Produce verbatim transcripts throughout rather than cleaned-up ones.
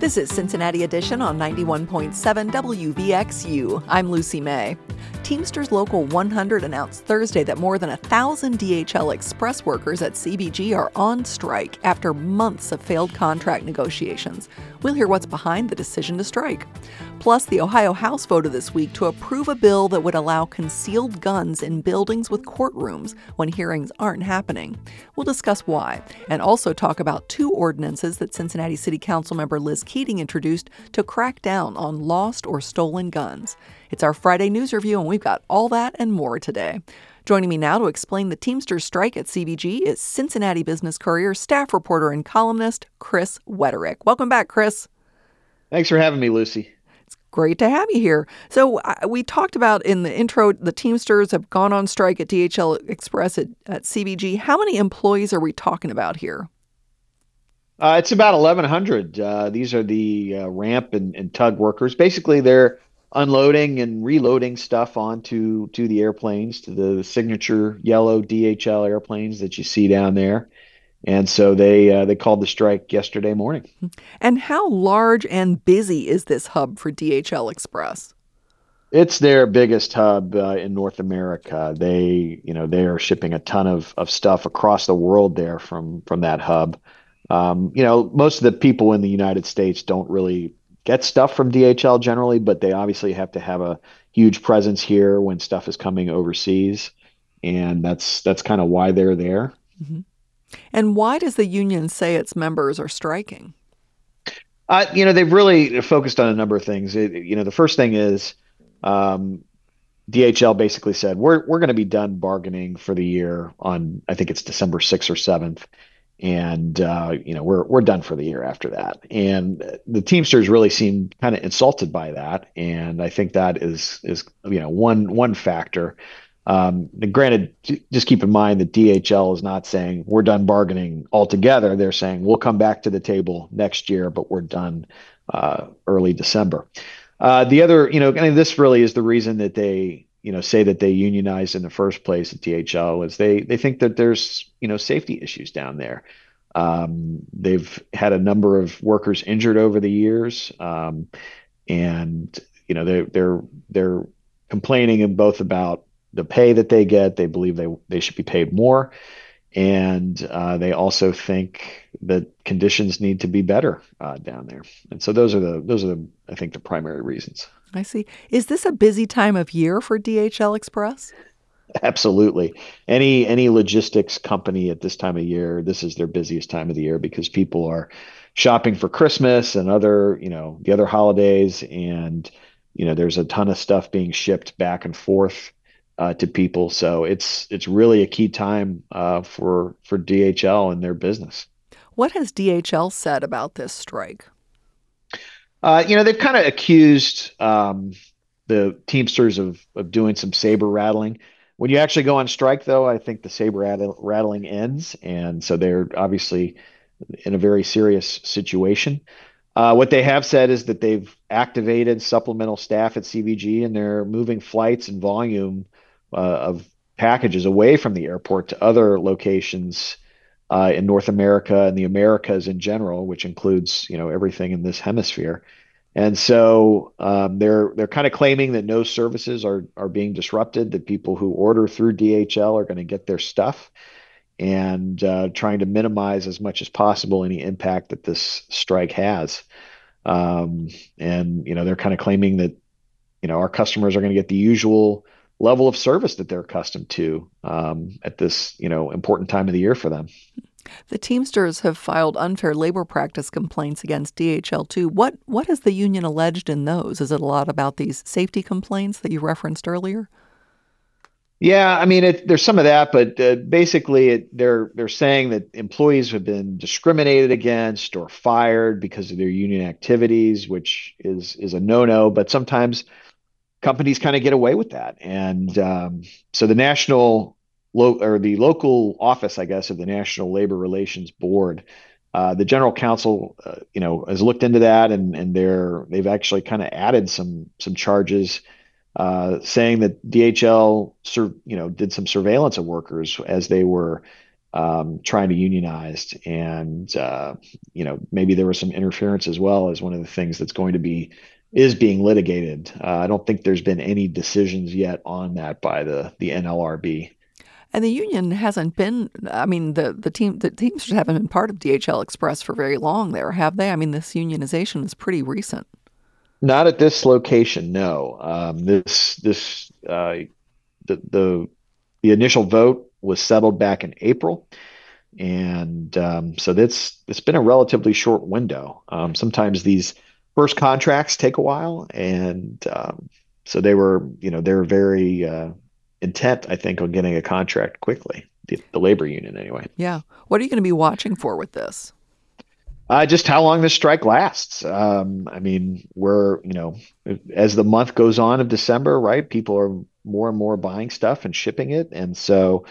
This is Cincinnati Edition on ninety-one point seven W V X U. I'm Lucy May. Teamsters Local one hundred announced Thursday that more than one thousand D H L Express workers at C B G are on strike after months of failed contract negotiations. We'll hear what's behind the decision to strike. Plus, the Ohio House voted this week to approve a bill that would allow concealed guns in buildings with courtrooms when hearings aren't happening. We'll discuss why, and also talk about two ordinances that Cincinnati City Council member Liz Keating introduced to crack down on lost or stolen guns. It's our Friday news review, and we've got all that and more today. Joining me now to explain the Teamsters strike at C B G is Cincinnati Business Courier staff reporter and columnist Chris Wetterick. Welcome back, Chris. Thanks for having me, Lucy. It's great to have you here. So uh, we talked about in the intro, the Teamsters have gone on strike at D H L Express at, at C B G. How many employees are we talking about here? Uh, it's about eleven hundred. Uh, these are the uh, ramp and, and tug workers. Basically, they're unloading and reloading stuff onto to the airplanes, to the signature yellow D H L airplanes that you see down there. And so they uh, they called the strike yesterday morning. And how large and busy is this hub for D H L Express? It's their biggest hub uh, in North America. They, you know, they are shipping a ton of, of stuff across the world there from from that hub. Um, you know, most of the people in the United States don't really get stuff from D H L generally, but they obviously have to have a huge presence here when stuff is coming overseas, and that's that's kind of why they're there. Mm-hmm. And why does the union say its members are striking? Uh, you know, they've really focused on a number of things. It, you know, the first thing is um, D H L basically said we're we're going to be done bargaining for the year on, I think it's December sixth or seventh. And, uh, you know, we're we're done for the year after that. And the Teamsters really seem kind of insulted by that. And I think that is, is you know, one one factor. Um, granted, just keep in mind that D H L is not saying we're done bargaining altogether. They're saying we'll come back to the table next year, but we're done uh, early December. Uh, the other, you know, and this really is the reason that they, you know, say that they unionized in the first place at D H L is they they think that there's, you know, safety issues down there. Um, they've had a number of workers injured over the years, um, and you know they they're they're complaining in both about the pay that they get. They believe they they should be paid more, and uh, they also think that conditions need to be better uh, down there. And so those are the those are the I think the primary reasons. I see. Is this a busy time of year for D H L Express? Absolutely. Any any logistics company at this time of year, this is their busiest time of the year because people are shopping for Christmas and other, you know, the other holidays, and you know, there's a ton of stuff being shipped back and forth uh, to people. So it's it's really a key time uh, for for D H L and their business. What has D H L said about this strike? Uh, you know, they've kind of accused um, the Teamsters of of doing some saber rattling. When you actually go on strike, though, I think the saber rattling ends, and so they're obviously in a very serious situation. Uh, what they have said is that they've activated supplemental staff at C B G, and they're moving flights and volume uh, of packages away from the airport to other locations uh, in North America and the Americas in general, which includes, you know, everything in this hemisphere. And so um, they're they're kind of claiming that no services are are being disrupted, that people who order through D H L are going to get their stuff, and uh, trying to minimize as much as possible any impact that this strike has. Um, and, you know, they're kind of claiming that, you know, our customers are going to get the usual level of service that they're accustomed to um, at this, you know, important time of the year for them. The Teamsters have filed unfair labor practice complaints against D H L too. What what has the union alleged in those? Is it a lot about these safety complaints that you referenced earlier? Yeah, I mean, it, there's some of that, but uh, basically, it, they're they're saying that employees have been discriminated against or fired because of their union activities, which is is a no-no. But sometimes companies kind of get away with that, and um, so the national Lo- or the local office, I guess, of the National Labor Relations Board, uh, the general counsel, uh, you know, has looked into that, and and they're they've actually kind of added some some charges, uh, saying that D H L, sur- you know, did some surveillance of workers as they were um, trying to unionize. And, uh, you know, maybe there was some interference as well as one of the things that's going to be is being litigated. Uh, I don't think there's been any decisions yet on that by the the N L R B. And the union hasn't been, I mean, the, the team, the Teamsters haven't been part of D H L Express for very long there, have they? I mean, this unionization is pretty recent. Not at this location, no. Um, this this uh, the the the initial vote was settled back in April, and um, so that's it's been a relatively short window. Um, sometimes these first contracts take a while, and um, so they were, you know, they're very uh, intent, I think, on getting a contract quickly. The, the labor union, anyway. Yeah. What are you going to be watching for with this? Uh, just how long this strike lasts. Um, I mean, we're, you know, as the month goes on of December, right? People are more and more buying stuff and shipping it, and so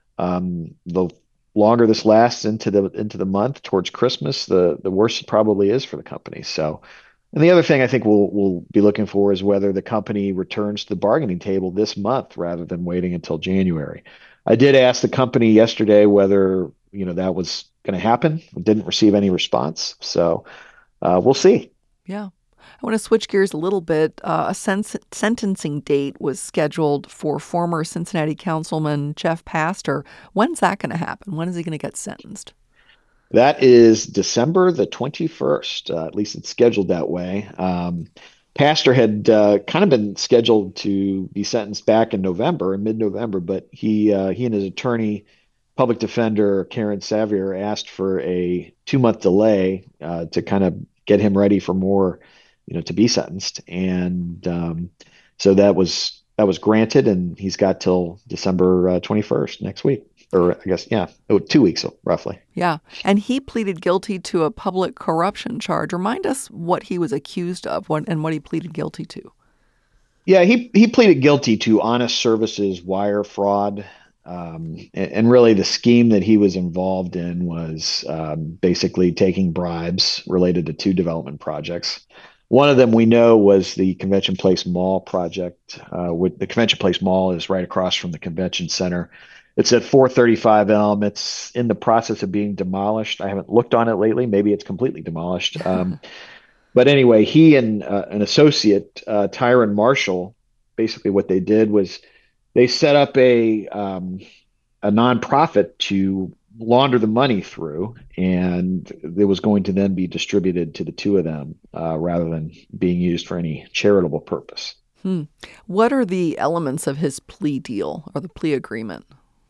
um, the longer this lasts into the into the month towards Christmas, the the worse it probably is for the company. So, and the other thing I think we'll we'll be looking for is whether the company returns to the bargaining table this month rather than waiting until January. I did ask the company yesterday whether, you know, that was going to happen. Didn't receive any response. So uh, we'll see. Yeah. I want to switch gears a little bit. Uh, a sen- sentencing date was scheduled for former Cincinnati Councilman Jeff Pastor. When's that going to happen? When is he going to get sentenced? That is December the twenty-first. Uh, at least it's scheduled that way. Um, Pastor had uh, kind of been scheduled to be sentenced back in November, in mid-November, but he uh, he and his attorney, public defender Karen Savier, asked for a two-month delay uh, to kind of get him ready for more, you know, to be sentenced. And um, so that was that was granted, and he's got till December uh, twenty-first next week, or I guess, yeah, oh, two weeks roughly. Yeah. And he pleaded guilty to a public corruption charge. Remind us what he was accused of what, and what he pleaded guilty to. Yeah, he he pleaded guilty to honest services wire fraud. Um, and, and really, the scheme that he was involved in was um, basically taking bribes related to two development projects. One of them we know was the Convention Place Mall project. Uh, with the Convention Place Mall is right across from the convention center. It's at four thirty-five Elm. It's in the process of being demolished. I haven't looked on it lately. Maybe it's completely demolished. Um, but anyway, he and uh, an associate, uh, Tyron Marshall, basically what they did was they set up a um, a nonprofit to launder the money through, and it was going to then be distributed to the two of them uh, rather than being used for any charitable purpose. Hmm. What are the elements of his plea deal or the plea agreement?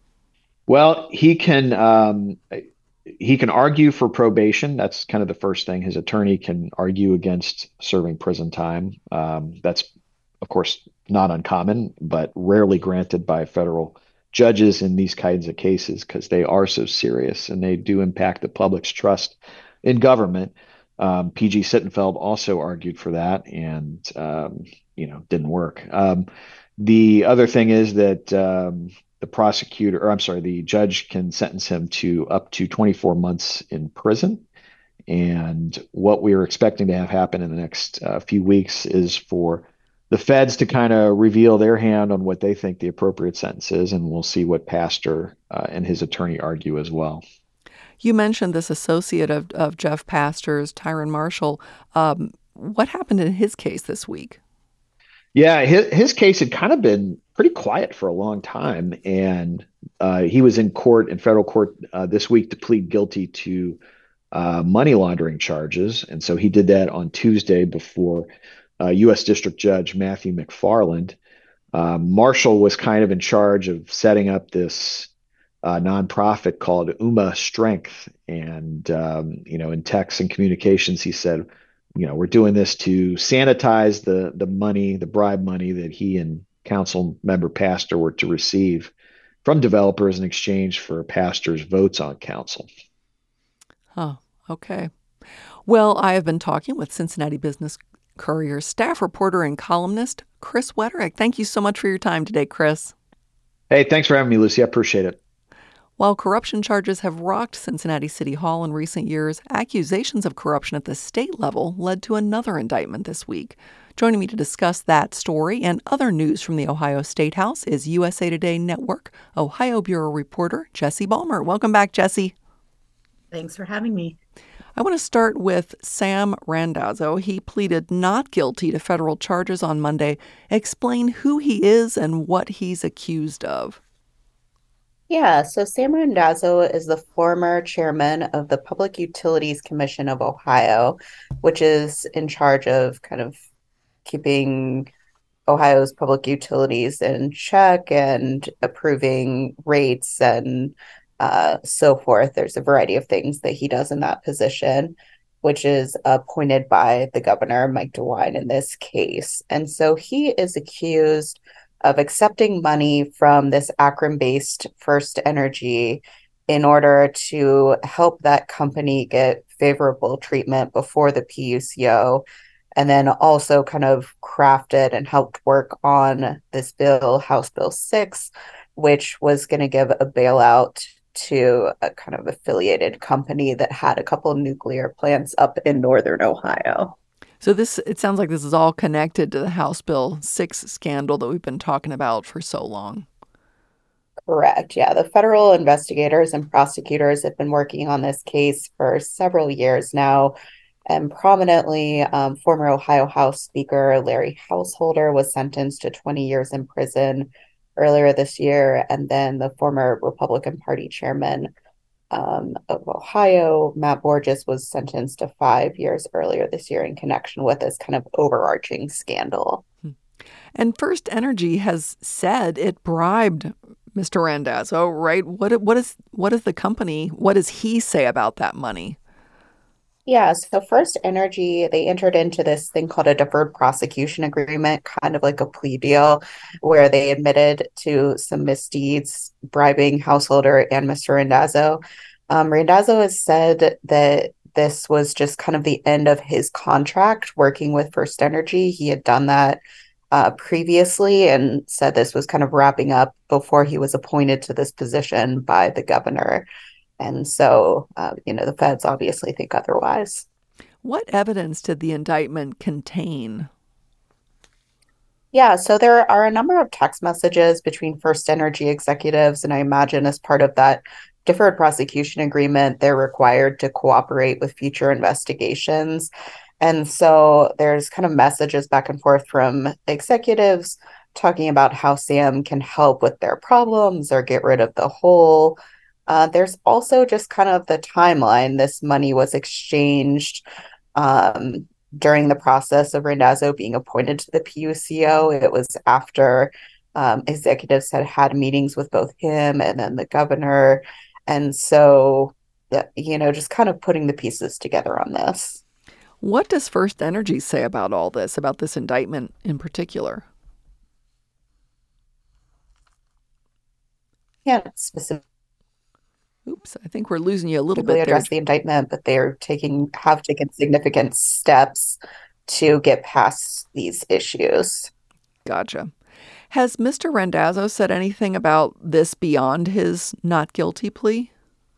Well, he can um, he can argue for probation. That's kind of the first thing. His attorney can argue against serving prison time. Um, that's, of course, not uncommon, but rarely granted by federal judges in these kinds of cases because they are so serious and they do impact the public's trust in government. Um, P G Sittenfeld also argued for that, and um, you know, didn't work. Um, the other thing is that um, the prosecutor, or I'm sorry, the judge can sentence him to up to twenty-four months in prison. And what we are expecting to have happen in the next uh, few weeks is for the feds to kind of reveal their hand on what they think the appropriate sentence is, and we'll see what Pastor uh, and his attorney argue as well. You mentioned this associate of, of Jeff Pastor's, Tyron Marshall. Um, what happened in his case this week? Yeah, his, his case had kind of been pretty quiet for a long time, and uh, he was in court, in federal court uh, this week to plead guilty to uh, money laundering charges. And so he did that on Tuesday before uh, U S District Judge Matthew McFarland. Uh, Marshall was kind of in charge of setting up this uh, nonprofit called UMA Strength. And, um, you know, in texts and communications, he said, you know, we're doing this to sanitize the the money, the bribe money that he and council member Pastor were to receive from developers in exchange for Pastor's votes on council. Oh, okay. Well, I have been talking with Cincinnati Business Courier staff reporter and columnist Chris Wetterick. Thank you so much for your time today, Chris. Hey, thanks for having me, Lucy. I appreciate it. While corruption charges have rocked Cincinnati City Hall in recent years, accusations of corruption at the state level led to another indictment this week. Joining me to discuss that story and other news from the Ohio State House is U S A Today Network Ohio Bureau reporter Jesse Balmer. Welcome back, Jesse. Thanks for having me. I want to start with Sam Randazzo. He pleaded not guilty to federal charges on Monday. Explain who he is and what he's accused of. Yeah, so Sam Randazzo is the former chairman of the Public Utilities Commission of Ohio, which is in charge of kind of keeping Ohio's public utilities in check and approving rates and uh, so forth. There's a variety of things that he does in that position, which is appointed by the governor, Mike DeWine, in this case. And so he is accused of accepting money from this Akron-based First Energy in order to help that company get favorable treatment before the P U C O, and then also kind of crafted and helped work on this bill, House Bill six, which was going to give a bailout to a kind of affiliated company that had a couple of nuclear plants up in northern Ohio. So this, it sounds like this is all connected to the House Bill six scandal that we've been talking about for so long. Correct. Yeah. The federal investigators and prosecutors have been working on this case for several years now. And prominently, um, former Ohio House Speaker Larry Householder was sentenced to twenty years in prison earlier this year. And then the former Republican Party chairman um, of Ohio, Matt Borges, was sentenced to five years earlier this year in connection with this kind of overarching scandal. And First Energy has said it bribed Mister Randazzo, right? What what is what is the company? What does he say about that money? Yeah, so First Energy, they entered into this thing called a deferred prosecution agreement, kind of like a plea deal, where they admitted to some misdeeds, bribing Householder and Mister Randazzo. Um, Randazzo has said that this was just kind of the end of his contract working with First Energy. He had done that uh, previously and said this was kind of wrapping up before he was appointed to this position by the governor. And so, uh, you know, the feds obviously think otherwise. What evidence did the indictment contain? Yeah, so there are a number of text messages between First Energy executives, and I imagine as part of that deferred prosecution agreement, they're required to cooperate with future investigations. And so there's kind of messages back and forth from executives talking about how Sam can help with their problems or get rid of the whole. Uh, there's also just kind of the timeline. This money was exchanged um, during the process of Randazzo being appointed to the P U C O. It was after um, executives had had meetings with both him and then the governor. And so, you know, just kind of putting the pieces together on this. What does First Energy say about all this, about this indictment in particular? Can't specifically Oops, I think we're losing you a little bit there. Address the indictment, but they're taking have taken significant steps to get past these issues. Gotcha. Has Mister Randazzo said anything about this beyond his not guilty plea?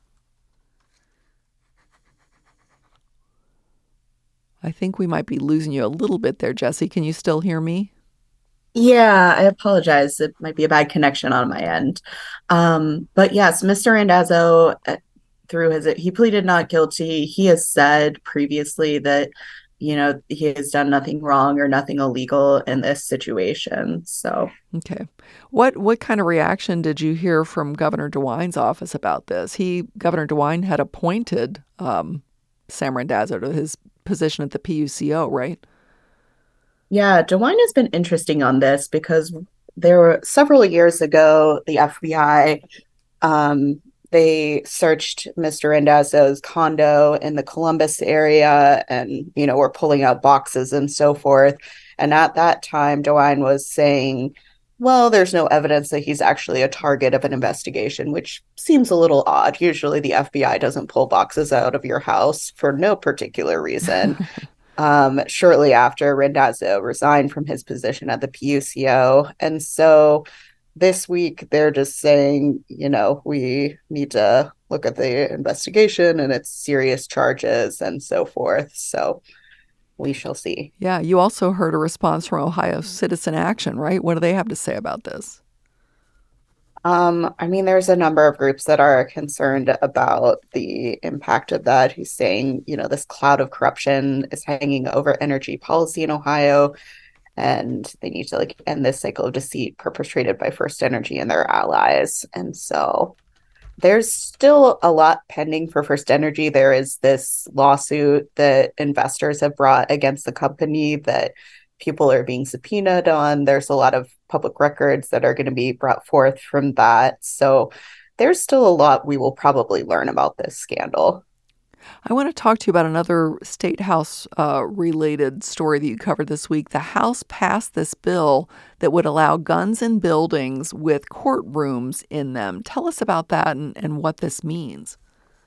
I think we might be losing you a little bit there, Jesse. Can you still hear me? Yeah, I apologize. It might be a bad connection on my end. Um, but yes, Mister Randazzo, uh, through his, he pleaded not guilty. He has said previously that, you know, he has done nothing wrong or nothing illegal in this situation. So, okay. What what kind of reaction did you hear from Governor DeWine's office about this? He, Governor DeWine had appointed um, Sam Randazzo to his position at the P U C O, right? Yeah, DeWine has been interesting on this because there were several years ago, the F B I, um, they searched Mister Randazzo's condo in the Columbus area and, you know, were pulling out boxes and so forth. And at that time, DeWine was saying, well, there's no evidence that he's actually a target of an investigation, which seems a little odd. Usually the F B I doesn't pull boxes out of your house for no particular reason. um, shortly after Randazzo resigned from his position at the P U C O. And so this week, they're just saying, you know, we need to look at the investigation and its serious charges and so forth. So we shall see. Yeah, you also heard a response from Ohio Citizen Action, right? What do they have to say about this? Um, I mean, there's a number of groups that are concerned about the impact of that, who's saying, you know, this cloud of corruption is hanging over energy policy in Ohio, and they need to like end this cycle of deceit perpetrated by First Energy and their allies. And so there's still a lot pending for First Energy. There is this lawsuit that investors have brought against the company that people are being subpoenaed on. There's a lot of public records that are going to be brought forth from that. So there's still a lot we will probably learn about this scandal. I want to talk to you about another state house uh, related story that you covered this week. The House passed this bill that would allow guns in buildings with courtrooms in them. Tell us about that and, and what this means.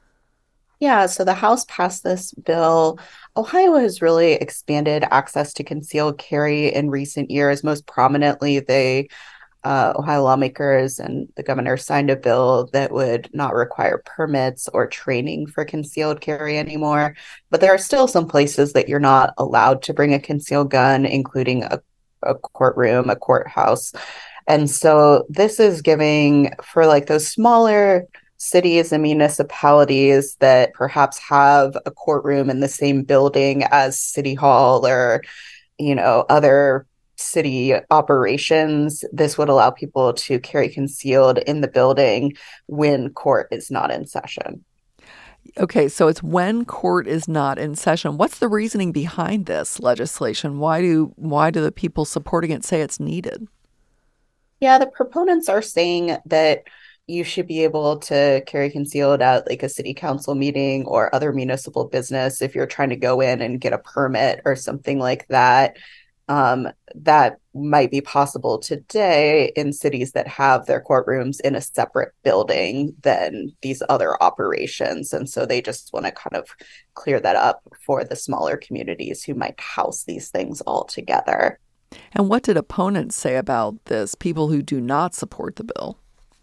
Yeah, so the House passed this bill. Ohio has really expanded access to concealed carry in recent years. Most prominently, they uh, Ohio lawmakers and the governor signed a bill that would not require permits or training for concealed carry anymore. But there are still some places that you're not allowed to bring a concealed gun, including a, a courtroom, a courthouse. And so this is giving for like those smaller cities and municipalities that perhaps have a courtroom in the same building as City Hall or, you know, other city operations. This would allow people to carry concealed in the building when court is not in session. Okay, so it's when court is not in session. What's the reasoning behind this legislation? Why do why do the people supporting it say it's needed? Yeah, the proponents are saying that you should be able to carry concealed at like a city council meeting or other municipal business if you're trying to go in and get a permit or something like that. Um, that might be possible today in cities that have their courtrooms in a separate building than these other operations. And so they just want to kind of clear that up for the smaller communities who might house these things all together. And what did opponents say about this, people who do not support the bill?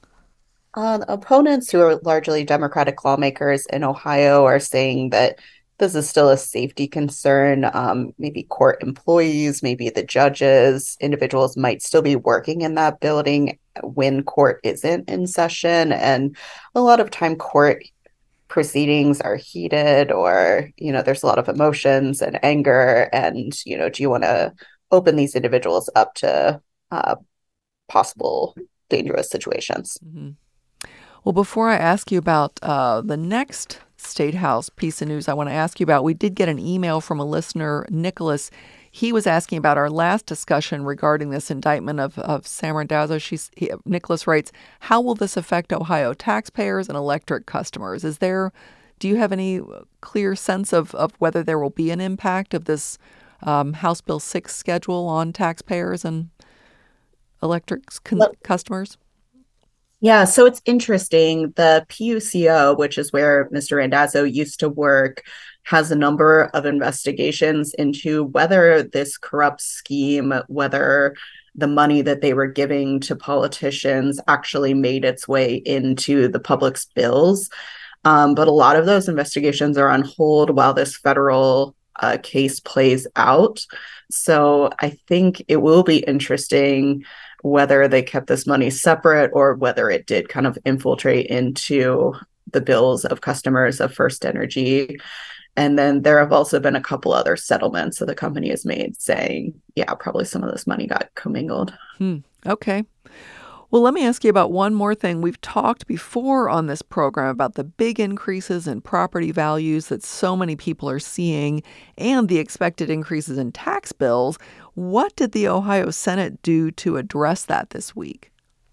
Uh, opponents, who are largely Democratic lawmakers in Ohio, are saying that this is still a safety concern. Um, maybe court employees, maybe the judges, individuals might still be working in that building when court isn't in session. And a lot of time court proceedings are heated, or, you know, there's a lot of emotions and anger. And, you know, do you want to open these individuals up to uh, possible dangerous situations? Mm-hmm. Well, before I ask you about uh, the next State House piece of news I want to ask you about, we did get an email from a listener, Nicholas. He was asking about our last discussion regarding this indictment of, of Sam Randazzo. She's, he, Nicholas writes, how will this affect Ohio taxpayers and electric customers? Is there, do you have any clear sense of, of whether there will be an impact of this um, House Bill six schedule on taxpayers and electric con- well, customers? Yeah, so it's interesting. The P U C O, which is where Mister Randazzo used to work, has a number of investigations into whether this corrupt scheme, whether the money that they were giving to politicians actually made its way into the public's bills. Um, but a lot of those investigations are on hold while this federal uh, case plays out. So I think it will be interesting whether they kept this money separate or whether it did kind of infiltrate into the bills of customers of First Energy. And then there have also been a couple other settlements that the company has made saying, yeah, probably some of this money got commingled. Hmm. Okay. Well, let me ask you about one more thing. We've talked before on this program about the big increases in property values that so many people are seeing and the expected increases in tax bills. What did the Ohio Senate do to address that this week?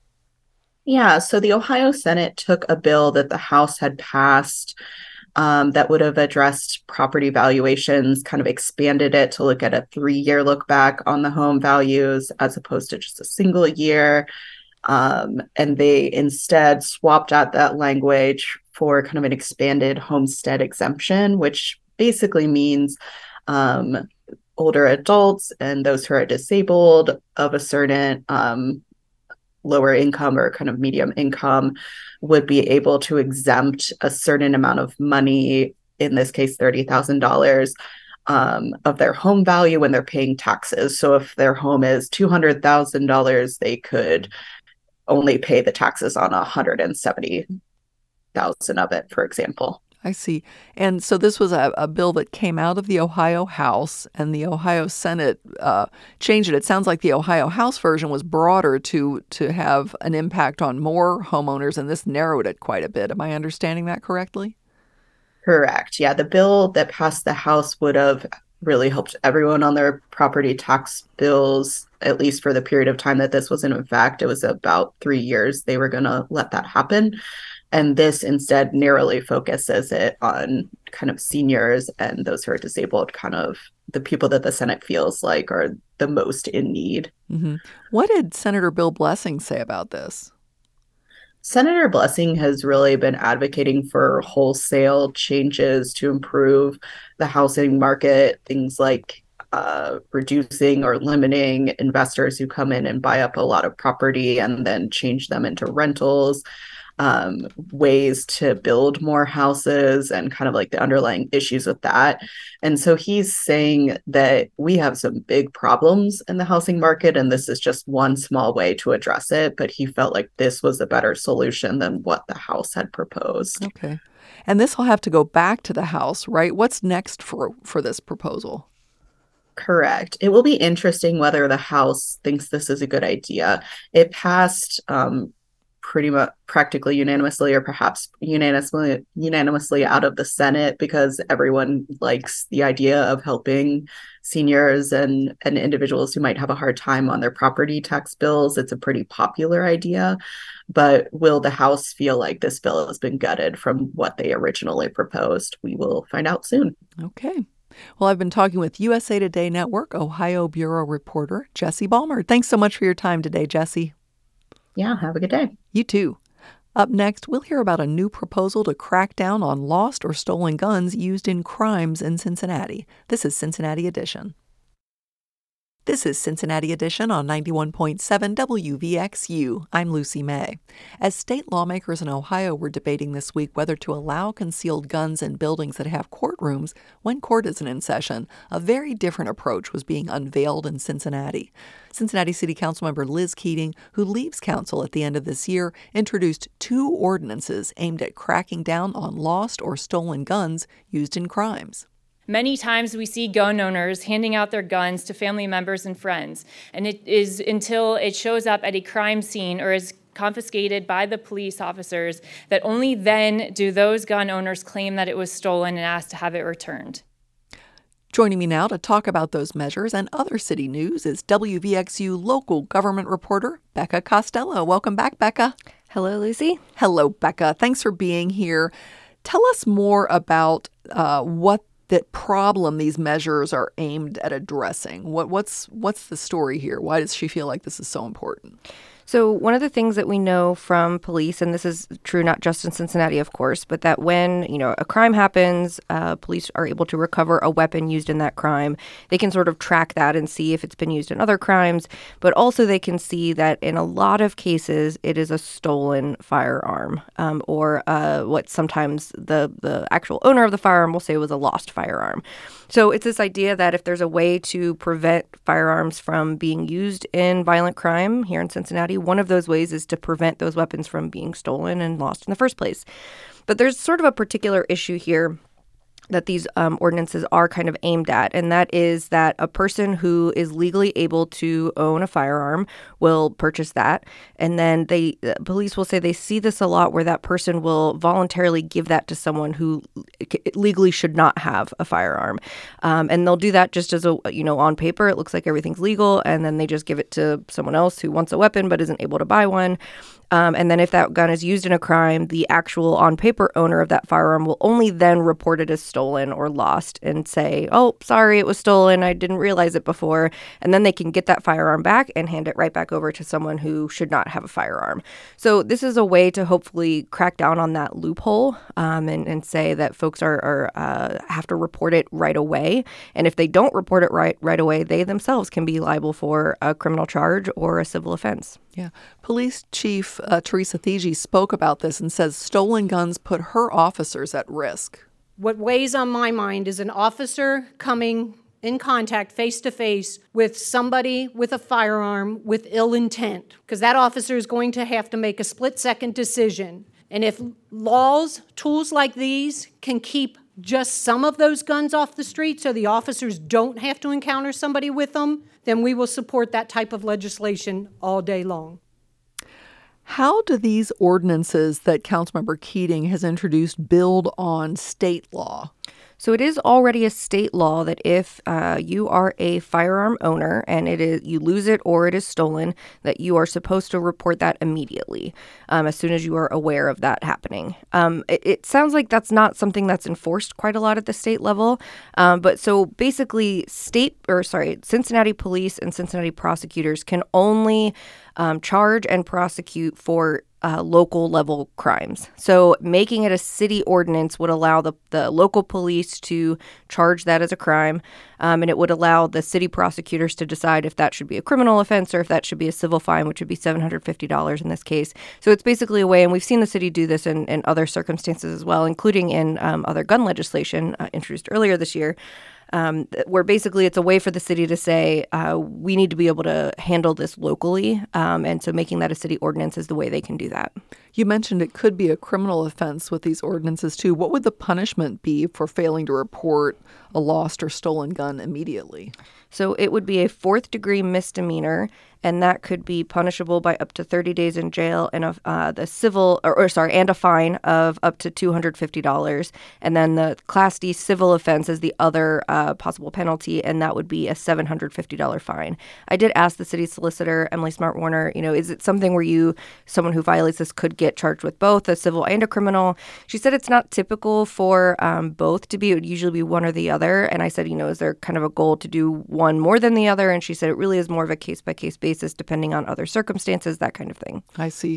Yeah, so the Ohio Senate took a bill that the House had passed um, that would have addressed property valuations, kind of expanded it to look at a three-year look back on the home values as opposed to just a single year. Um, and they instead swapped out that language for kind of an expanded homestead exemption, which basically means um, older adults and those who are disabled of a certain um, lower income or kind of medium income would be able to exempt a certain amount of money, in this case, thirty thousand dollars, um, of their home value when they're paying taxes. So if their home is two hundred thousand dollars, they could only pay the taxes on one hundred seventy thousand dollars of it, for example. I see. And so this was a, a bill that came out of the Ohio House, and the Ohio Senate uh, changed it. It sounds like the Ohio House version was broader to to have an impact on more homeowners, and this narrowed it quite a bit. Am I understanding that correctly? Correct. Yeah, the bill that passed the House would have really helped everyone on their property tax bills, at least for the period of time that this was in effect. It was about three years they were going to let that happen. And this instead narrowly focuses it on kind of seniors and those who are disabled, kind of the people that the Senate feels like are the most in need. Mm-hmm. What did Senator Bill Blessing say about this? Senator Blessing has really been advocating for wholesale changes to improve the housing market, things like uh, reducing or limiting investors who come in and buy up a lot of property and then change them into rentals. Um, ways to build more houses and kind of like the underlying issues with that. And so he's saying that we have some big problems in the housing market, and this is just one small way to address it. But he felt like this was a better solution than what the House had proposed. Okay. And this will have to go back to the House, right? What's next for, for this proposal? Correct. It will be interesting whether the House thinks this is a good idea. It passed um, pretty much practically unanimously, or perhaps unanimously unanimously out of the Senate, because everyone likes the idea of helping seniors and, and individuals who might have a hard time on their property tax bills. It's a pretty popular idea. But will the House feel like this bill has been gutted from what they originally proposed? We will find out soon. Okay. Well, I've been talking with U S A Today Network Ohio Bureau reporter Jesse Balmer. Thanks so much for your time today, Jesse. Yeah, have a good day. You too. Up next, we'll hear about a new proposal to crack down on lost or stolen guns used in crimes in Cincinnati. This is Cincinnati Edition. This is Cincinnati Edition on ninety-one point seven W V X U. I'm Lucy May. As state lawmakers in Ohio were debating this week whether to allow concealed guns in buildings that have courtrooms when court isn't in session, a very different approach was being unveiled in Cincinnati. Cincinnati City Councilmember Liz Keating, who leaves council at the end of this year, introduced two ordinances aimed at cracking down on lost or stolen guns used in crimes. Many times we see gun owners handing out their guns to family members and friends, and it is until it shows up at a crime scene or is confiscated by the police officers that only then do those gun owners claim that it was stolen and ask to have it returned. Joining me now to talk about those measures and other city news is W V X U local government reporter Becca Costello. Welcome back, Becca. Hello, Lucy. Hello, Becca. Thanks for being here. Tell us more about uh, what that problem these measures are aimed at addressing. What, what's what's the story here? Why does she feel like this is so important? So one of the things that we know from police, and this is true not just in Cincinnati, of course, but that when, you know, a crime happens, uh, police are able to recover a weapon used in that crime. They can sort of track that and see if it's been used in other crimes, but also they can see that in a lot of cases, it is a stolen firearm, um, or uh, what sometimes the, the actual owner of the firearm will say was a lost firearm. So it's this idea that if there's a way to prevent firearms from being used in violent crime here in Cincinnati, one of those ways is to prevent those weapons from being stolen and lost in the first place. But there's sort of a particular issue here that these um, ordinances are kind of aimed at, and that is that a person who is legally able to own a firearm will purchase that, and then they uh, police will say they see this a lot where that person will voluntarily give that to someone who legally should not have a firearm, um, and they'll do that just as a, you know, on paper it looks like everything's legal, and then they just give it to someone else who wants a weapon but isn't able to buy one. Um, and then if that gun is used in a crime, the actual on-paper owner of that firearm will only then report it as stolen or lost and say, oh, sorry, it was stolen. I didn't realize it before. And then they can get that firearm back and hand it right back over to someone who should not have a firearm. So this is a way to hopefully crack down on that loophole um, and, and say that folks are, are uh, have to report it right away. And if they don't report it right, right away, they themselves can be liable for a criminal charge or a civil offense. Yeah. Police Chief uh, Teresa Thigi spoke about this and says stolen guns put her officers at risk. What weighs on my mind is an officer coming in contact face-to-face with somebody with a firearm with ill intent, because that officer is going to have to make a split-second decision. And if laws, tools like these can keep just some of those guns off the street so the officers don't have to encounter somebody with them, then we will support that type of legislation all day long. How do these ordinances that Councilmember Keating has introduced build on state law? So it is already a state law that if uh, you are a firearm owner and it is you lose it or it is stolen, that you are supposed to report that immediately um, as soon as you are aware of that happening. Um, it, it sounds like that's not something that's enforced quite a lot at the state level. Um, but so basically state or sorry, Cincinnati police and Cincinnati prosecutors can only um, charge and prosecute for Uh, local level crimes. So making it a city ordinance would allow the, the local police to charge that as a crime, um, and it would allow the city prosecutors to decide if that should be a criminal offense or if that should be a civil fine, which would be seven hundred fifty dollars in this case. So it's basically a way, and we've seen the city do this in, in other circumstances as well, including in um, other gun legislation uh, introduced earlier this year, Um, where basically it's a way for the city to say, uh, we need to be able to handle this locally. Um, and so making that a city ordinance is the way they can do that. You mentioned it could be a criminal offense with these ordinances, too. What would the punishment be for failing to report a lost or stolen gun immediately? So it would be a fourth degree misdemeanor, and that could be punishable by up to thirty days in jail and a, uh, the civil or, or sorry, and a fine of up to two hundred fifty dollars. And then the Class D civil offense is the other uh, possible penalty, and that would be a seven hundred fifty dollars fine. I did ask the city solicitor, Emily Smart Warner, you know, is it something where you, someone who violates this could get charged with both a civil and a criminal? She said it's not typical for um, both to be. It would usually be one or the other. And I said, you know, is there kind of a goal to do one more than the other? And she said it really is more of a case-by-case basis depending on other circumstances, that kind of thing. I see.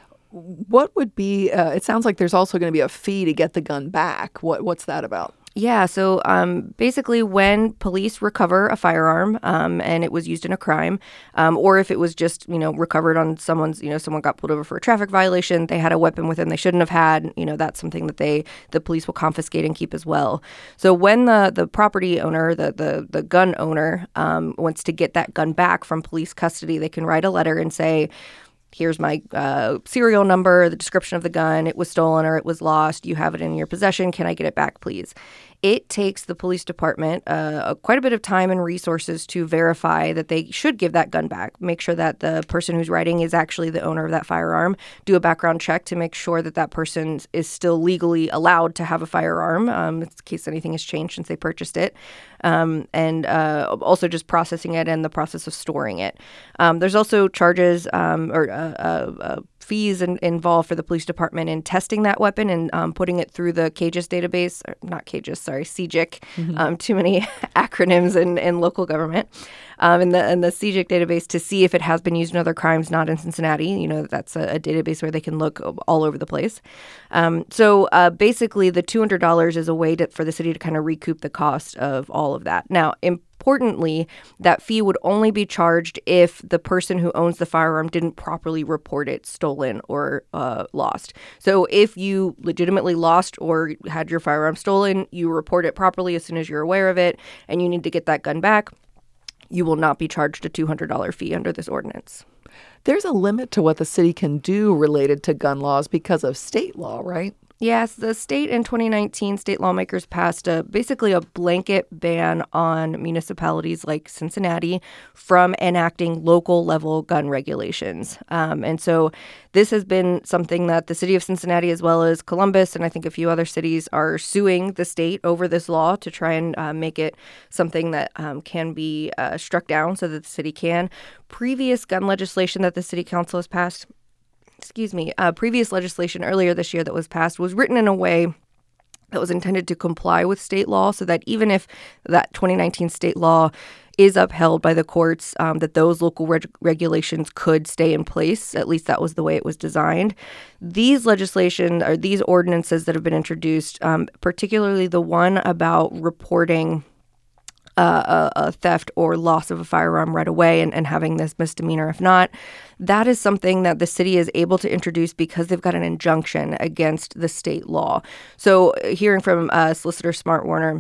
What would be, uh, it sounds like there's also going to be a fee to get the gun back. What What's that about? Yeah, so um, basically when police recover a firearm um, and it was used in a crime, um, or if it was just, you know, recovered on someone's, you know, someone got pulled over for a traffic violation, they had a weapon with them they shouldn't have had, you know, that's something that they, the police will confiscate and keep as well. So when the, the property owner, the, the, the gun owner um, wants to get that gun back from police custody, they can write a letter and say, here's my uh, serial number, the description of the gun, it was stolen or it was lost, you have it in your possession, can I get it back, please? It takes the police department uh, quite a bit of time and resources to verify that they should give that gun back, make sure that the person who's writing is actually the owner of that firearm, do a background check to make sure that that person is still legally allowed to have a firearm um, in case anything has changed since they purchased it, um, and uh, also just processing it and the process of storing it. Um, there's also charges um, or uh, uh, uh, fees in, involved for the police department in testing that weapon and um, putting it through the CAGIS database, or not CAGIS, sorry, C J I C, mm-hmm. um, too many acronyms in, in local government, um, in the in the C J I C database to see if it has been used in other crimes not in Cincinnati. You know, that's a, a database where they can look all over the place. Um, so uh, basically, the two hundred dollars is a way to, for the city to kind of recoup the cost of all of that. Now, in Importantly, that fee would only be charged if the person who owns the firearm didn't properly report it stolen or uh, lost. So if you legitimately lost or had your firearm stolen, you report it properly as soon as you're aware of it, and you need to get that gun back, you will not be charged a two hundred dollars fee under this ordinance. There's a limit to what the city can do related to gun laws because of state law, right? Yes, the state in twenty nineteen, state lawmakers passed a basically a blanket ban on municipalities like Cincinnati from enacting local level gun regulations. Um, and so this has been something that the city of Cincinnati, as well as Columbus and I think a few other cities, are suing the state over this law to try and uh, make it something that um, can be uh, struck down so that the city can. Previous gun legislation that the city council has passed excuse me, uh, previous legislation earlier this year that was passed was written in a way that was intended to comply with state law so that even if that twenty nineteen state law is upheld by the courts, um, that those local reg- regulations could stay in place. At least that was the way it was designed. These legislation or these ordinances that have been introduced, um, particularly the one about reporting uh, a, a theft or loss of a firearm right away and, and having this misdemeanor if not. That is something that the city is able to introduce because they've got an injunction against the state law. So hearing from uh, Solicitor Smart Warner,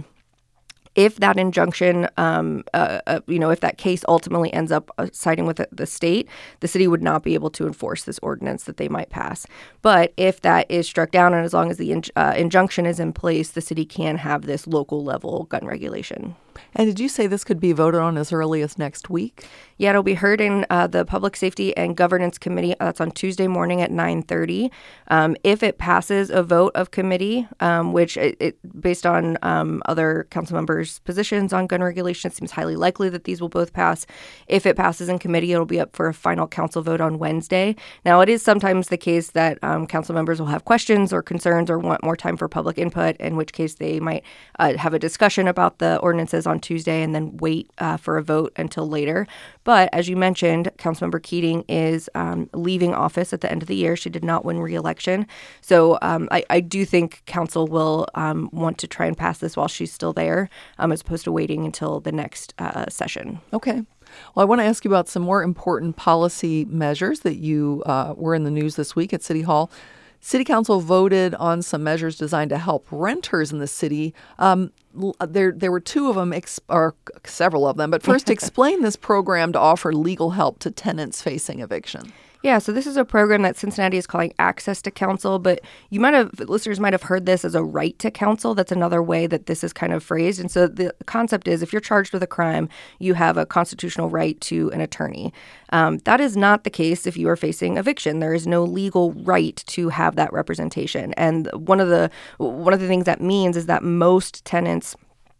if that injunction, um, uh, uh, you know, if that case ultimately ends up uh, siding with the, the state, the city would not be able to enforce this ordinance that they might pass. But if that is struck down, and as long as the in, uh, injunction is in place, the city can have this local level gun regulation. And did you say this could be voted on as early as next week? Yeah, it'll be heard in uh, the Public Safety and Governance Committee. That's on Tuesday morning at nine thirty. Um, if it passes a vote of committee, um, which it, it, based on um, other council members' positions on gun regulation, it seems highly likely that these will both pass. If it passes in committee, it'll be up for a final council vote on Wednesday. Now, it is sometimes the case that um, council members will have questions or concerns or want more time for public input, in which case they might uh, have a discussion about the ordinances on Tuesday and then wait uh, for a vote until later. But as you mentioned, Councilmember Keating is um, leaving office at the end of the year. She did not win re-election. So um, I, I do think council will um, want to try and pass this while she's still there, um, as opposed to waiting until the next uh, session. Okay. Well, I want to ask you about some more important policy measures that you uh, were in the news this week at City Hall. City Council voted on some measures designed to help renters in the city. Um, there, there were two of them, ex- or several of them. But first, explain this program to offer legal help to tenants facing eviction. Yeah, so this is a program that Cincinnati is calling Access to Counsel, but you might have, listeners might have heard this as a right to counsel. That's another way that this is kind of phrased. And so the concept is if you're charged with a crime, you have a constitutional right to an attorney. Um, that is not the case if you are facing eviction. There is no legal right to have that representation. And one of the one of the things that means is that most tenants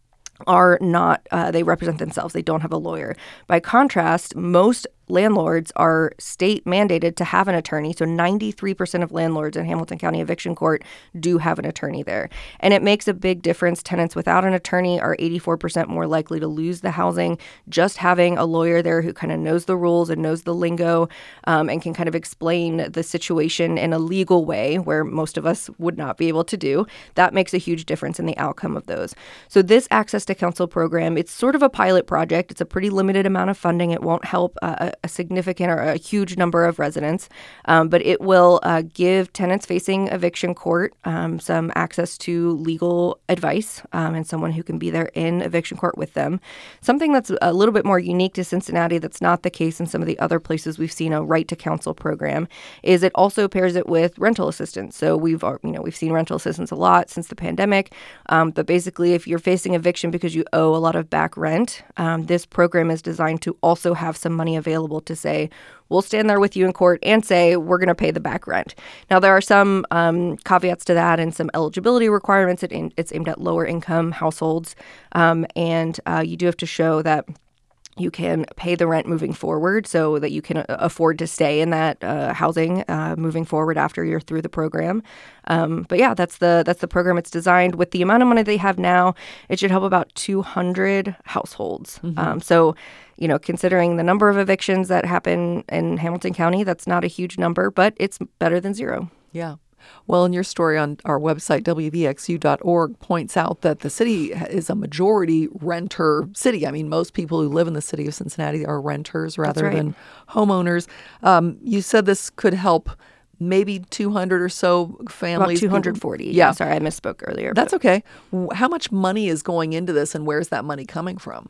are not, uh, they represent themselves. They don't have a lawyer. By contrast, most landlords are state mandated to have an attorney. So ninety-three percent of landlords in Hamilton County Eviction Court do have an attorney there. And it makes a big difference. Tenants without an attorney are eighty-four percent more likely to lose the housing. Just having a lawyer there who kind of knows the rules and knows the lingo um, and can kind of explain the situation in a legal way where most of us would not be able to do, that makes a huge difference in the outcome of those. So this Access to Counsel program, it's sort of a pilot project. It's a pretty limited amount of funding. It won't help uh, a significant or a huge number of residents, um, but it will uh, give tenants facing eviction court um, some access to legal advice um, and someone who can be there in eviction court with them. Something that's a little bit more unique to Cincinnati that's not the case in some of the other places we've seen a right to counsel program is it also pairs it with rental assistance. So we've you know we've seen rental assistance a lot since the pandemic, um, but basically if you're facing eviction because you owe a lot of back rent, um, this program is designed to also have some money available to say, we'll stand there with you in court and say, we're going to pay the back rent. Now, there are some um, caveats to that and some eligibility requirements. It, it's aimed at lower income households. Um, and uh, you do have to show that you can pay the rent moving forward so that you can afford to stay in that uh, housing uh, moving forward after you're through the program. Um, but yeah, that's the that's the program. It's designed with the amount of money they have now. It should help about two hundred households. Mm-hmm. Um, so, you know, considering the number of evictions that happen in Hamilton County, that's not a huge number, but it's better than zero. Yeah. Well, and your story on our website, W V X U dot org, points out that the city is a majority renter city. I mean, most people who live in the city of Cincinnati are renters rather right. than homeowners. Um, you said this could help maybe two hundred or so families. About two hundred forty. Yeah. yeah. Sorry, I misspoke earlier. That's but. okay. How much money is going into this and where's that money coming from?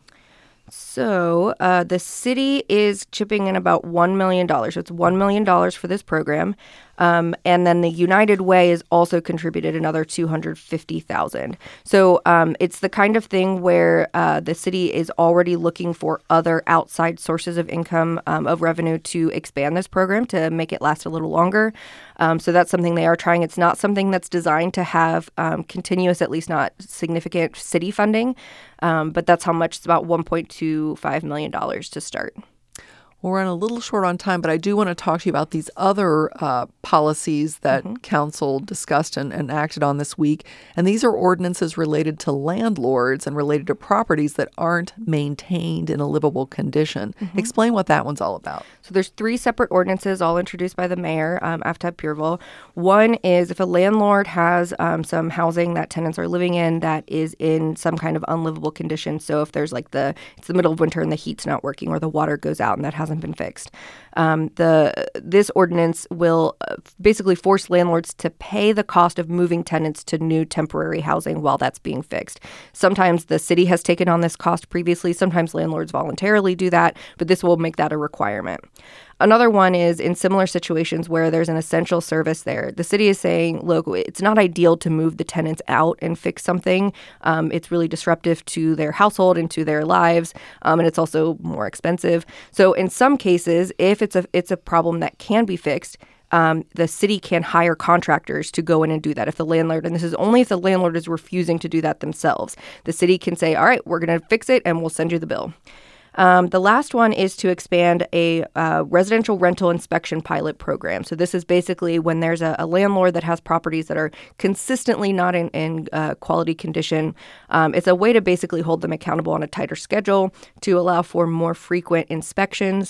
So uh, the city is chipping in about one million dollars. So it's one million dollars for this program. Um, and then the United Way has also contributed another two hundred fifty thousand dollars. So um, it's the kind of thing where uh, the city is already looking for other outside sources of income, um, of revenue to expand this program to make it last a little longer. Um, so that's something they are trying. It's not something that's designed to have um, continuous, at least not significant city funding. Um, but that's how much. It's about one point two five million dollars to start. Well, we're running a little short on time, but I do want to talk to you about these other uh, policies that mm-hmm. council discussed and, and acted on this week. And these are ordinances related to landlords and related to properties that aren't maintained in a livable condition. Mm-hmm. Explain what that one's all about. So there's three separate ordinances, all introduced by the mayor, um, Aftab Purval. One is if a landlord has um, some housing that tenants are living in that is in some kind of unlivable condition. So if there's like the, it's the middle of winter and the heat's not working or the water goes out and that hasn't been fixed. Um, the this ordinance will uh, basically force landlords to pay the cost of moving tenants to new temporary housing while that's being fixed. Sometimes the city has taken on this cost previously. Sometimes landlords voluntarily do that, but this will make that a requirement. Another one is in similar situations where there's an essential service there. The city is saying, look, it's not ideal to move the tenants out and fix something. Um, it's really disruptive to their household and to their lives, um, and it's also more expensive. So in some cases, if it's a it's a problem that can be fixed, Um, the city can hire contractors to go in and do that. If the landlord, and this is only if the landlord is refusing to do that themselves, the city can say, all right, we're going to fix it and we'll send you the bill. Um, the last one is to expand a uh, residential rental inspection pilot program. So this is basically when there's a, a landlord that has properties that are consistently not in, in uh, quality condition. Um, it's a way to basically hold them accountable on a tighter schedule to allow for more frequent inspections.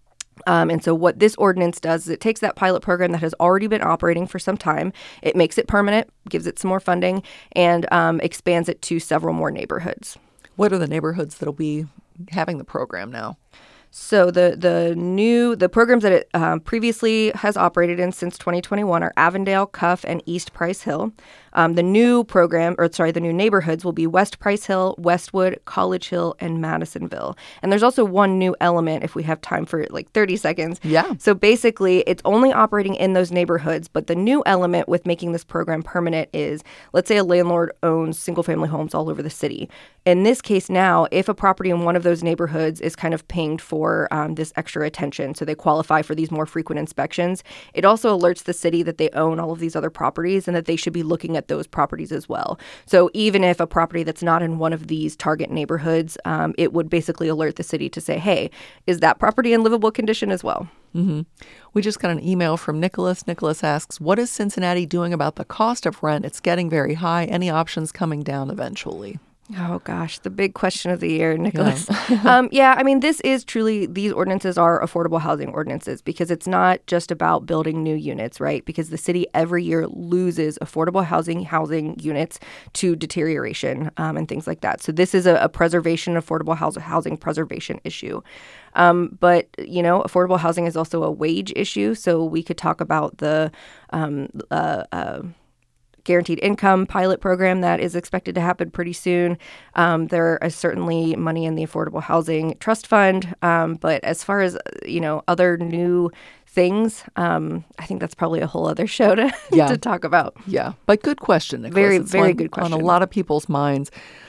Um, and so what this ordinance does is it takes that pilot program that has already been operating for some time, it makes it permanent, gives it some more funding, and um, expands it to several more neighborhoods. What are the neighborhoods that'll be having the program now? So the the new the programs that it um, previously has operated in since twenty twenty-one are Avondale, Cuff, and East Price Hill. Um, the new program, or sorry, the new neighborhoods will be West Price Hill, Westwood, College Hill, and Madisonville. And there's also one new element if we have time for like thirty seconds. Yeah. So basically, it's only operating in those neighborhoods, but the new element with making this program permanent is, let's say a landlord owns single-family homes all over the city. In this case now, if a property in one of those neighborhoods is kind of pinged for um, this extra attention, so they qualify for these more frequent inspections, it also alerts the city that they own all of these other properties and that they should be looking at those properties as well. So even if a property that's not in one of these target neighborhoods, um, it would basically alert the city to say, hey, is that property in livable condition as well? Mm-hmm. We just got an email from Nicholas. Nicholas asks, what is Cincinnati doing about the cost of rent? It's getting very high. Any options coming down eventually? Oh, gosh, the big question of the year, Nicholas. Yeah. um, yeah, I mean, this is truly, these ordinances are affordable housing ordinances because it's not just about building new units, right? Because the city every year loses affordable housing housing units to deterioration um, and things like that. So this is a, a preservation, affordable house, housing preservation issue. Um, but, you know, affordable housing is also a wage issue. So we could talk about the um, uh, uh, guaranteed income pilot program that is expected to happen pretty soon. Um, there is certainly money in the Affordable Housing Trust Fund. Um, but as far as, you know, other new things, um, I think that's probably a whole other show to, yeah. to talk about. Yeah. But good question, Nicholas. Very, it's very on, good question. On a lot of people's minds.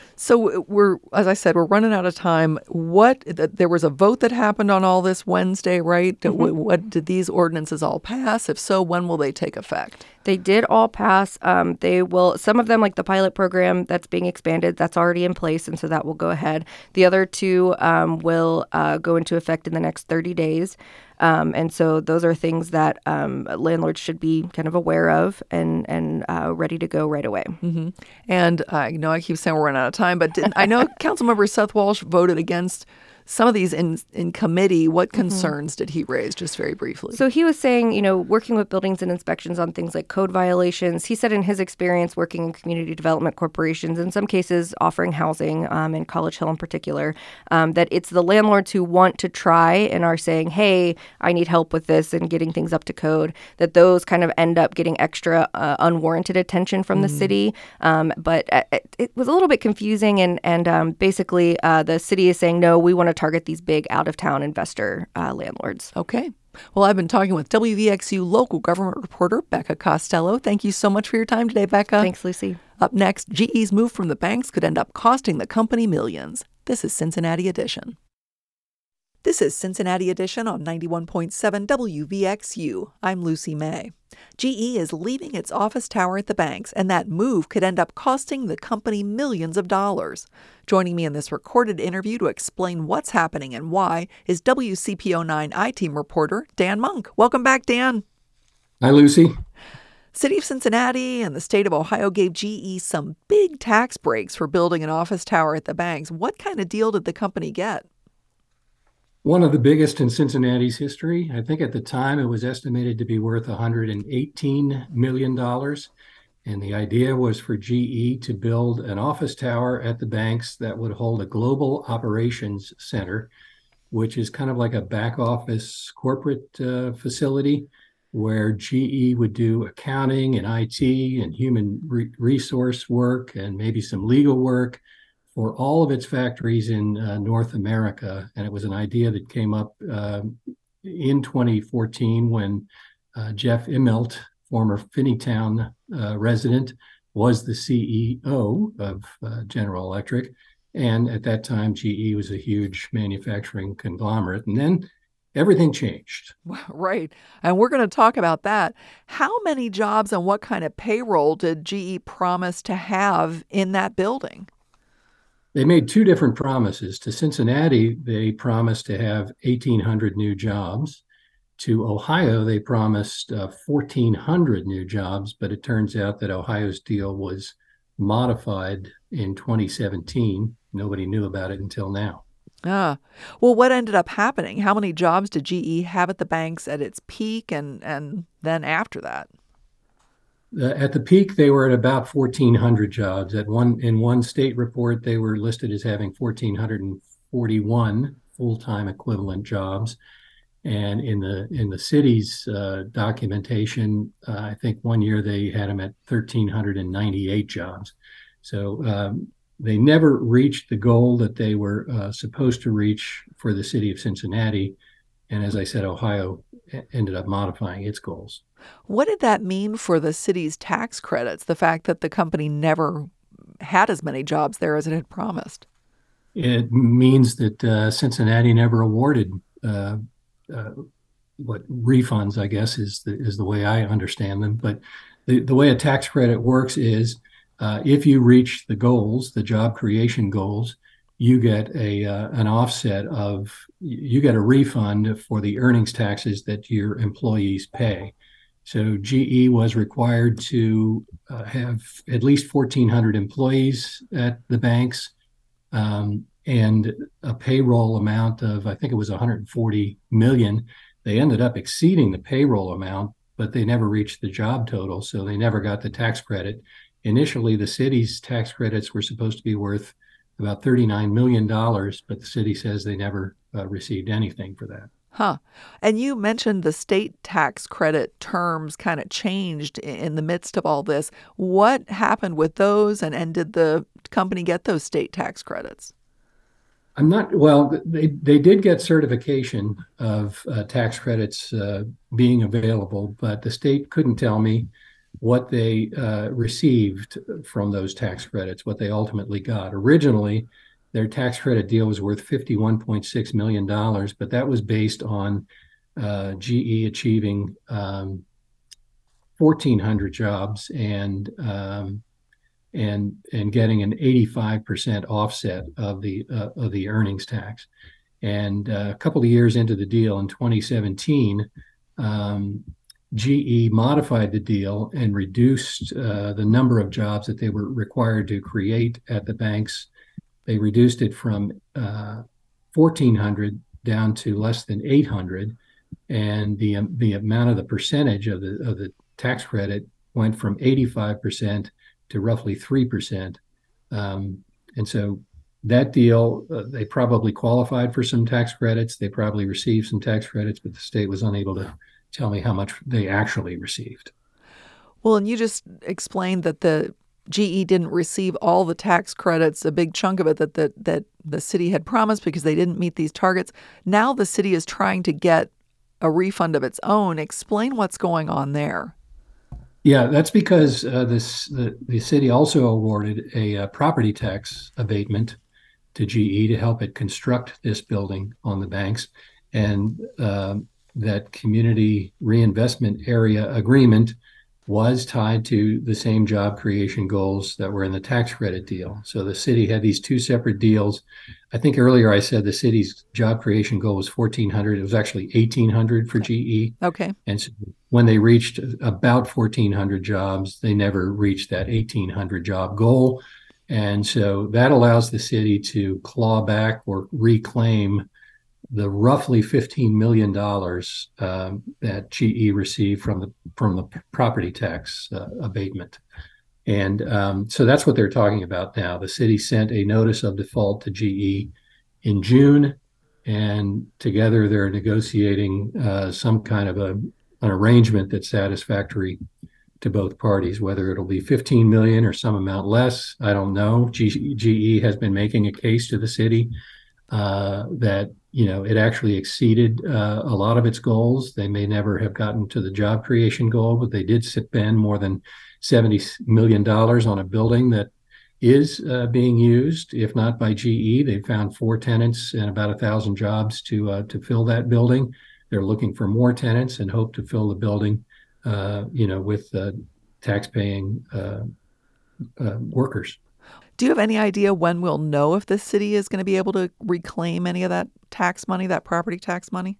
So we're, as I said, we're running out of time. What, th- there was a vote that happened on all this Wednesday, right? Mm-hmm. What, what did these ordinances all pass? If so, when will they take effect? They did all pass. Um, they will, some of them, like the pilot program that's being expanded, that's already in place, and so that will go ahead. The other two um, will uh, go into effect in the next thirty days. Um, and so those are things that um, landlords should be kind of aware of and and uh, ready to go right away. Mm-hmm. And I uh, know I keep saying we're running out of time, but didn't, I know Councilmember Seth Walsh voted against some of these in in committee. What concerns mm-hmm. did he raise, just very briefly? So he was saying, you know, working with buildings and inspections on things like code violations. He said in his experience working in community development corporations, in some cases offering housing, um, in College Hill in particular, um, that it's the landlords who want to try and are saying, hey, I need help with this and getting things up to code, that those kind of end up getting extra uh, unwarranted attention from mm-hmm. the city. Um, but it, it was a little bit confusing. And, and um, basically uh, the city is saying, no, we want to target these big out-of-town investor uh, landlords. Okay. Well, I've been talking with W V X U local government reporter Becca Costello. Thank you so much for your time today, Becca. Thanks, Lucy. Up next, G E's move from the banks could end up costing the company millions. This is Cincinnati Edition. This is Cincinnati Edition on ninety-one point seven W V X U. I'm Lucy May. G E is leaving its office tower at the banks, and that move could end up costing the company millions of dollars. Joining me in this recorded interview to explain what's happening and why is W C P O nine I-Team reporter Dan Monk. Welcome back, Dan. Hi, Lucy. City of Cincinnati and the state of Ohio gave G E some big tax breaks for building an office tower at the banks. What kind of deal did the company get? One of the biggest in Cincinnati's history. I think at the time it was estimated to be worth one hundred eighteen million dollars. And the idea was for G E to build an office tower at the banks that would hold a global operations center, which is kind of like a back office corporate uh, facility where G E would do accounting and I T and human re- resource work and maybe some legal work for all of its factories in uh, North America. And it was an idea that came up uh, in twenty fourteen when uh, Jeff Immelt, former Finneytown uh, resident, was the C E O of uh, General Electric. And at that time, G E was a huge manufacturing conglomerate. And then everything changed. Right. And we're going to talk about that. How many jobs and what kind of payroll did G E promise to have in that building? They made two different promises. To Cincinnati, they promised to have eighteen hundred new jobs. To Ohio, they promised uh, fourteen hundred new jobs, but it turns out that Ohio's deal was modified in twenty seventeen. Nobody knew about it until now. Ah, well, what ended up happening? How many jobs did G E have at the banks at its peak and, and then after that? Uh, at the peak, they were at about fourteen hundred jobs. At one in one state report, they were listed as having one thousand four hundred forty-one full-time equivalent jobs. And in the in the city's uh, documentation, uh, I think one year they had them at one thousand three hundred ninety-eight jobs. So um, they never reached the goal that they were uh, supposed to reach for the city of Cincinnati. And as I said, Ohio ended up modifying its goals. What did that mean for the city's tax credits, the fact that the company never had as many jobs there as it had promised? It means that uh, Cincinnati never awarded uh, uh, what refunds, I guess, is the, is the way I understand them. But the, the way a tax credit works is uh, if you reach the goals, the job creation goals, you get a uh, an offset of, you get a refund for the earnings taxes that your employees pay. So G E was required to uh, have at least fourteen hundred employees at the banks um, and a payroll amount of, I think it was one hundred forty million. They ended up exceeding the payroll amount, but they never reached the job total, so they never got the tax credit. Initially, the city's tax credits were supposed to be worth about thirty-nine million dollars, but the city says they never uh, received anything for that. Huh. And you mentioned the state tax credit terms kind of changed in the midst of all this. What happened with those, and, and did the company get those state tax credits? I'm not, well, they, they did get certification of uh, tax credits uh, being available, but the state couldn't tell me what they uh, received from those tax credits, what they ultimately got. Originally, their tax credit deal was worth fifty-one point six million dollars, but that was based on uh, G E achieving um, fourteen hundred jobs and um, and and getting an eighty-five percent offset of the uh, of the earnings tax. And uh, a couple of years into the deal in twenty seventeen, um, G E modified the deal and reduced uh, the number of jobs that they were required to create at the banks. They reduced it from uh, fourteen hundred down to less than eight hundred, and the um, the amount of the percentage of the of the tax credit went from eighty-five percent to roughly three percent. Um, and so that deal, uh, they probably qualified for some tax credits. They probably received some tax credits, but the state was unable to tell me how much they actually received. Well, and you just explained that the G E didn't receive all the tax credits, a big chunk of it that the, that the city had promised because they didn't meet these targets. Now the city is trying to get a refund of its own. Explain what's going on there. Yeah, that's because uh, this the, the city also awarded a uh, property tax abatement to G E to help it construct this building on the banks. And uh, that community reinvestment area agreement was tied to the same job creation goals that were in the tax credit deal. So the city had these two separate deals. I think earlier I said the city's job creation goal was fourteen hundred. It was actually eighteen hundred for G E. Okay. And so when they reached about fourteen hundred jobs, they never reached that eighteen hundred job goal. And so that allows the city to claw back or reclaim the roughly fifteen million dollars um, that G E received from the from the property tax uh, abatement. And um, so that's what they're talking about now. The city sent a notice of default to G E in June, and together they're negotiating uh, some kind of a, an arrangement that's satisfactory to both parties. Whether it'll be fifteen million dollars or some amount less, I don't know. G- GE has been making a case to the city uh, that you know, it actually exceeded uh, a lot of its goals. They may never have gotten to the job creation goal, but they did spend more than seventy million dollars on a building that is uh, being used, if not by G E. They found four tenants and about a thousand jobs to uh, to fill that building. They're looking for more tenants and hope to fill the building, uh, you know, with uh, tax-paying uh, uh, workers. Do you have any idea when we'll know if the city is going to be able to reclaim any of that tax money, that property tax money?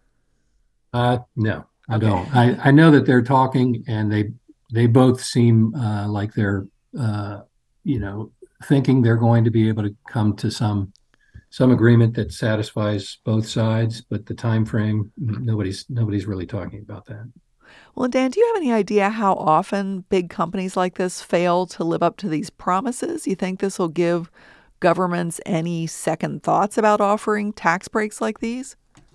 Uh, no, I Okay. don't. I, I know that they're talking, and they they both seem uh, like they're uh, you know thinking they're going to be able to come to some some agreement that satisfies both sides. But the time frame, nobody's nobody's really talking about that. Well, Dan, do you have any idea how often big companies like this fail to live up to these promises? You think this will give governments any second thoughts about offering tax breaks like these?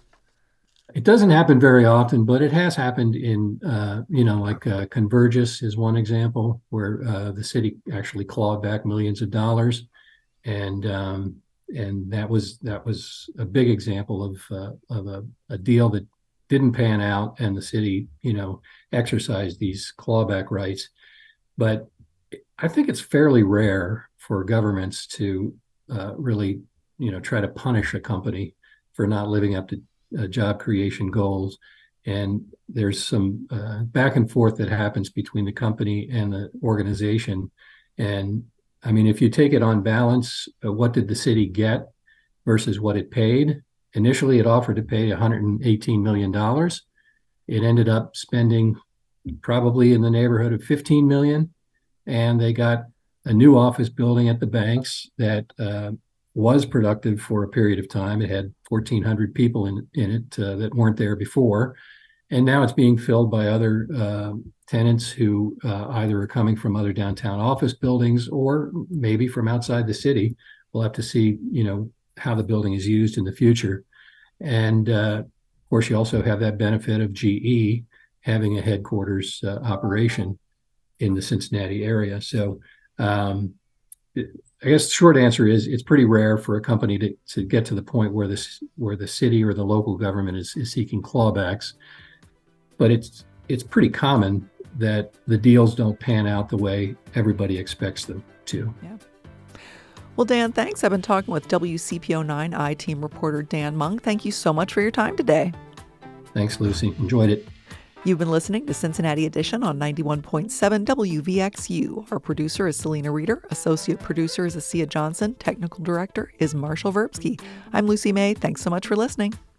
It doesn't happen very often, but it has happened in, uh, you know, like uh, Convergys is one example where uh, the city actually clawed back millions of dollars, and um, and that was that was a big example of uh, of a, a deal that didn't pan out, and the city, you know, exercised these clawback rights. But I think it's fairly rare for governments to uh, really, you know, try to punish a company for not living up to uh, job creation goals. And there's some uh, back and forth that happens between the company and the organization. And I mean, if you take it on balance, uh, what did the city get versus what it paid? Initially, it offered to pay one hundred eighteen million dollars. It ended up spending probably in the neighborhood of fifteen million dollars. And they got a new office building at the banks that uh, was productive for a period of time. It had fourteen hundred people in, in it uh, that weren't there before. And now it's being filled by other uh, tenants who uh, either are coming from other downtown office buildings or maybe from outside the city. We'll have to see, you know, how the building is used in the future. And uh, of course, you also have that benefit of G E having a headquarters uh, operation in the Cincinnati area. So um, it, I guess the short answer is it's pretty rare for a company to, to get to the point where this where the city or the local government is, is seeking clawbacks. But it's it's pretty common that the deals don't pan out the way everybody expects them to. Yeah. Well, Dan, thanks. I've been talking with W C P O nine I-Team reporter Dan Munk. Thank you so much for your time today. Thanks, Lucy. Enjoyed it. You've been listening to Cincinnati Edition on ninety-one point seven W V X U. Our producer is Selena Reeder. Associate producer is Asia Johnson. Technical director is Marshall Verbsky. I'm Lucy May. Thanks so much for listening.